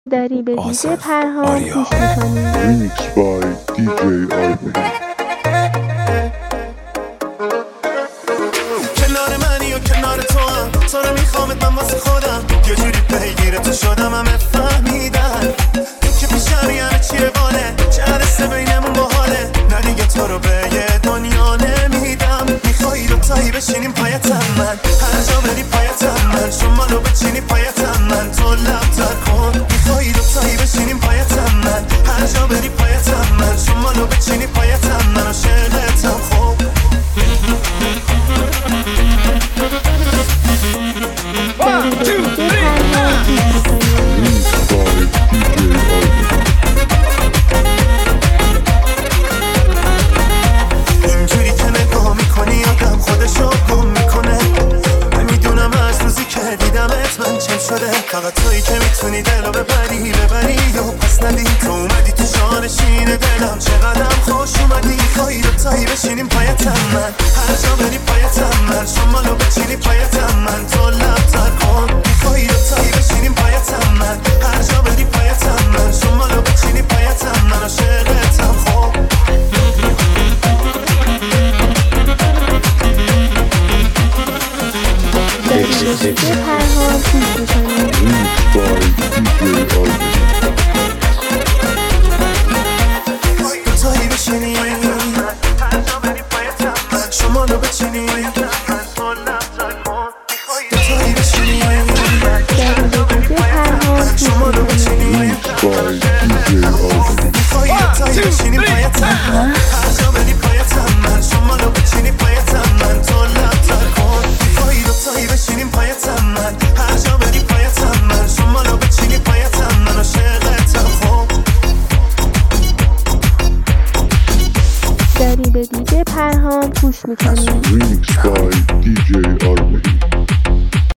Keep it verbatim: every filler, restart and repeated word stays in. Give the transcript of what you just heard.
داری به دیجی پرهام آریا. گوش میکنی. Remix by دی جی آرمین. کنار منی و کنار تو هم تو رو میخوامت من واسه خودم یه جوری پیگیر تو شدم همه فهمیدن این که پیشم یعنی چیه باله چه عرصه بینمون باحاله نه دیگه تو رو به یه دنیا نمیدم میخوایی دوتایی بشینیم پایتم من هر جا بری پایتم من شما رو بچینی پایتم من تو لبتر کن میخوایی دوتایی بشینیم پایتم من هر جا بری پایتم من شما رو بچینی پایتم من عاشقتم خب داری به دیجی پرهام گوش میکنی. Remix by دی جی آرمین. اینجوری که نگاه میکنی آدم خودشو گم میکنه نمیدونم از روزی که دیدمت من چم شده فقط تویی که میتونی دلو ببری ببری و پس ندی تو اومدی تو جانشین دلم چقدرم خوش اومدی خواهی دوتایی بشینیم پایتم من هر جا بری پایتم من شمالو بچینی پایتم من تو لبتر کن خواهی دوتایی بشینیم پایتم من هر جا بری پایتم من شمالو بچینی پایتم من عاشقتم خب داری به دیجی پرهام گوش میکنی. Remix by دی جی آرمین. دوتایی بشینی شما رو بچینی دوتایی بشینی داری به دیجی پرهام شما رو گوش میکنی. Remix by دی جی آرمین. بچینی دوتایی بشینی پایتم من هر جا بری پایتم من شما رو بچینی پایتم من تو لبتر کن میخوایی دوتایی بشینیم پایتم من هر جا بری پایتم من شما رو بچینی پایتم من عاشقتم خب داری به دیجی پرهام گوش میکنی. Remix by دی جی